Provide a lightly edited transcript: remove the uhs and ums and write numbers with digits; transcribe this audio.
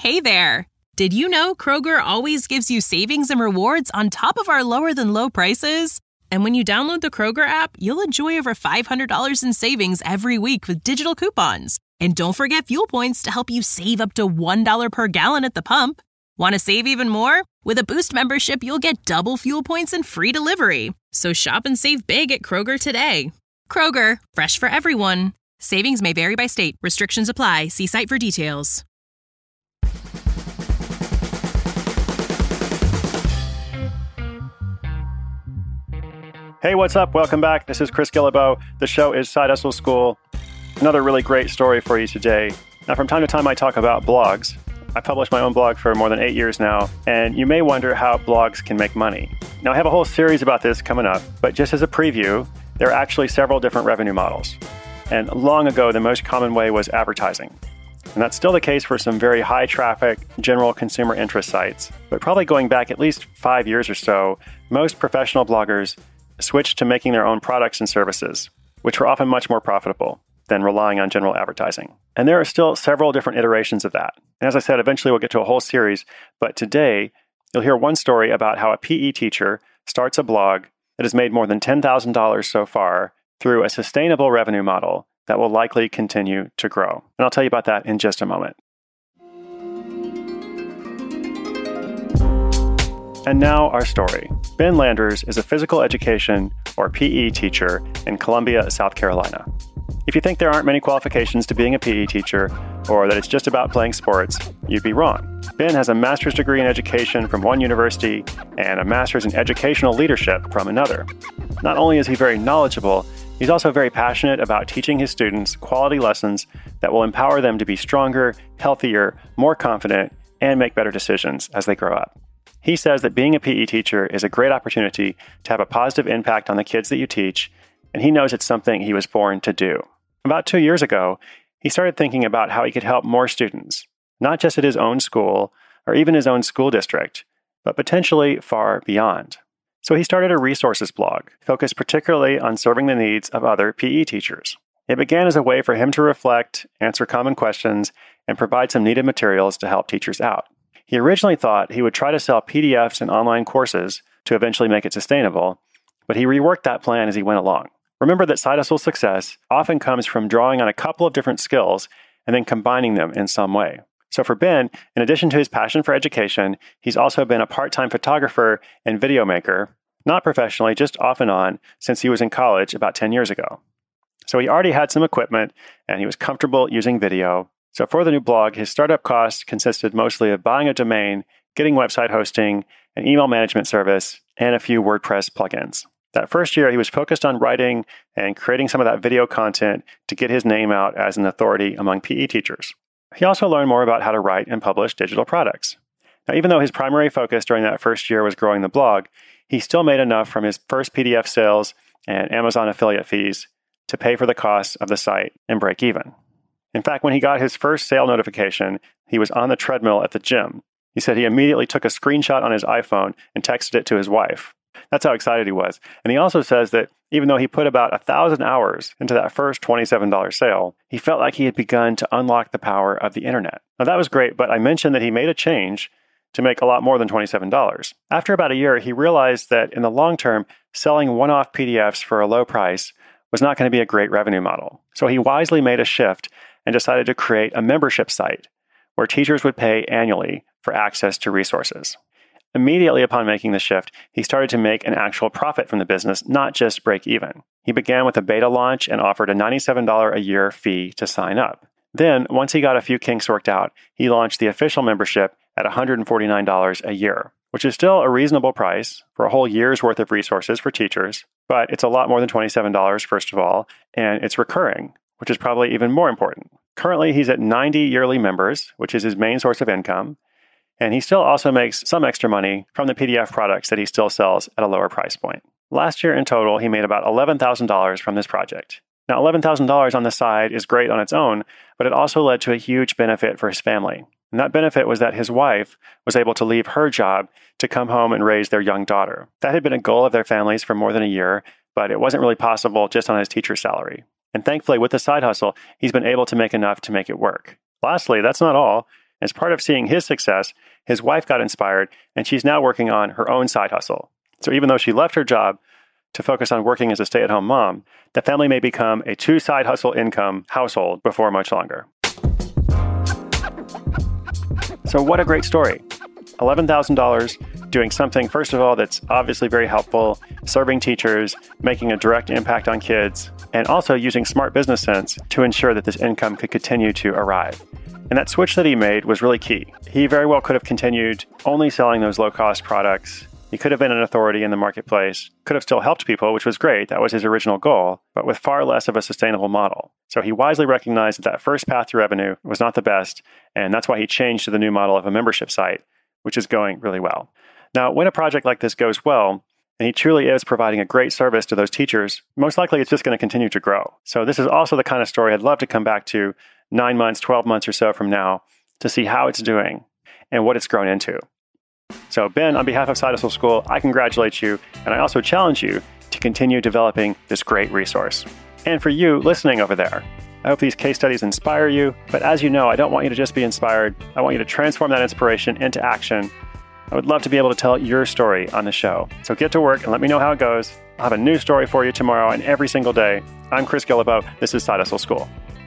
Hey there! Did you know Kroger always gives you savings and rewards on top of our lower-than-low prices? And when you download the Kroger app, you'll enjoy over $500 in savings every week with digital coupons. And don't forget fuel points to help you save up to $1 per gallon at the pump. Want to save even more? With a Boost membership, you'll get double fuel points and free delivery. So shop and save big at Kroger today. Kroger, fresh for everyone. Savings may vary by state. Restrictions apply. See site for details. Hey, what's up? Welcome back. This is Chris Guillebeau. The show is Side Hustle School. Another really great story for you today. Now, from time to time, I talk about blogs. I published my own blog for more than 8 years now, and you may wonder how blogs can make money. Now, I have a whole series about this coming up, but just as a preview, there are actually several different revenue models. And long ago, the most common way was advertising. And that's still the case for some very high traffic, general consumer interest sites. But probably going back at least 5 years or so, most professional bloggers switched to making their own products and services, which were often much more profitable than relying on general advertising. And there are still several different iterations of that. And as I said, eventually we'll get to a whole series. But today, you'll hear one story about how a PE teacher starts a blog that has made more than $10,000 so far through a sustainable revenue model that will likely continue to grow. And I'll tell you about that in just a moment. And now our story. Ben Landers is a physical education, or PE teacher, in Columbia, South Carolina. If you think there aren't many qualifications to being a PE teacher, or that it's just about playing sports, you'd be wrong. Ben has a master's degree in education from one university and a master's in educational leadership from another. Not only is he very knowledgeable, he's also very passionate about teaching his students quality lessons that will empower them to be stronger, healthier, more confident, and make better decisions as they grow up. He says that being a PE teacher is a great opportunity to have a positive impact on the kids that you teach, and he knows it's something he was born to do. About 2 years ago, he started thinking about how he could help more students, not just at his own school or even his own school district, but potentially far beyond. So he started a resources blog focused particularly on serving the needs of other PE teachers. It began as a way for him to reflect, answer common questions, and provide some needed materials to help teachers out. He originally thought he would try to sell PDFs and online courses to eventually make it sustainable, but he reworked that plan as he went along. Remember that side hustle success often comes from drawing on a couple of different skills and then combining them in some way. So for Ben, in addition to his passion for education, he's also been a part-time photographer and video maker, not professionally, just off and on, since he was in college about 10 years ago. So he already had some equipment and he was comfortable using video. So for the new blog, his startup costs consisted mostly of buying a domain, getting website hosting, an email management service, and a few WordPress plugins. That first year, he was focused on writing and creating some of that video content to get his name out as an authority among PE teachers. He also learned more about how to write and publish digital products. Now, even though his primary focus during that first year was growing the blog, he still made enough from his first PDF sales and Amazon affiliate fees to pay for the costs of the site and break even. In fact, when he got his first sale notification, he was on the treadmill at the gym. He said he immediately took a screenshot on his iPhone and texted it to his wife. That's how excited he was. And he also says that even though he put about 1,000 hours into that first $27 sale, he felt like he had begun to unlock the power of the internet. Now that was great, but I mentioned that he made a change to make a lot more than $27. After about a year, he realized that in the long term, selling one-off PDFs for a low price was not going to be a great revenue model. So he wisely made a shift and decided to create a membership site where teachers would pay annually for access to resources. Immediately upon making the shift, he started to make an actual profit from the business, not just break even. He began with a beta launch and offered a $97 a year fee to sign up. Then, once he got a few kinks worked out, he launched the official membership at $149 a year, which is still a reasonable price for a whole year's worth of resources for teachers, but it's a lot more than $27, first of all, and it's recurring, which is probably even more important. Currently, he's at 90 yearly members, which is his main source of income, and he still also makes some extra money from the PDF products that he still sells at a lower price point. Last year in total, he made about $11,000 from this project. Now, $11,000 on the side is great on its own, but it also led to a huge benefit for his family. And that benefit was that his wife was able to leave her job to come home and raise their young daughter. That had been a goal of their families for more than a year, but it wasn't really possible just on his teacher salary. And thankfully, with the side hustle, he's been able to make enough to make it work. Lastly, that's not all. As part of seeing his success, his wife got inspired, and she's now working on her own side hustle. So even though she left her job to focus on working as a stay-at-home mom, the family may become a 2-side hustle income household before much longer. So what a great story. $11,000 doing something, first of all, that's obviously very helpful, serving teachers, making a direct impact on kids, and also using smart business sense to ensure that this income could continue to arrive. And that switch that he made was really key. He very well could have continued only selling those low-cost products. He could have been an authority in the marketplace, could have still helped people, which was great. That was his original goal, but with far less of a sustainable model. So he wisely recognized that first path to revenue was not the best, and that's why he changed to the new model of a membership site, which is going really well. Now, when a project like this goes well, and he truly is providing a great service to those teachers, most likely it's just going to continue to grow. So this is also the kind of story I'd love to come back to 9 months, 12 months or so from now to see how it's doing and what it's grown into. So Ben, on behalf of Side Hustle School, I congratulate you, and I also challenge you to continue developing this great resource. And for you listening over there, I hope these case studies inspire you, but as you know, I don't want you to just be inspired. I want you to transform that inspiration into action. I would love to be able to tell your story on the show. So get to work and let me know how it goes. I'll have a new story for you tomorrow and every single day. I'm Chris Guillebeau. This is Side Hustle School.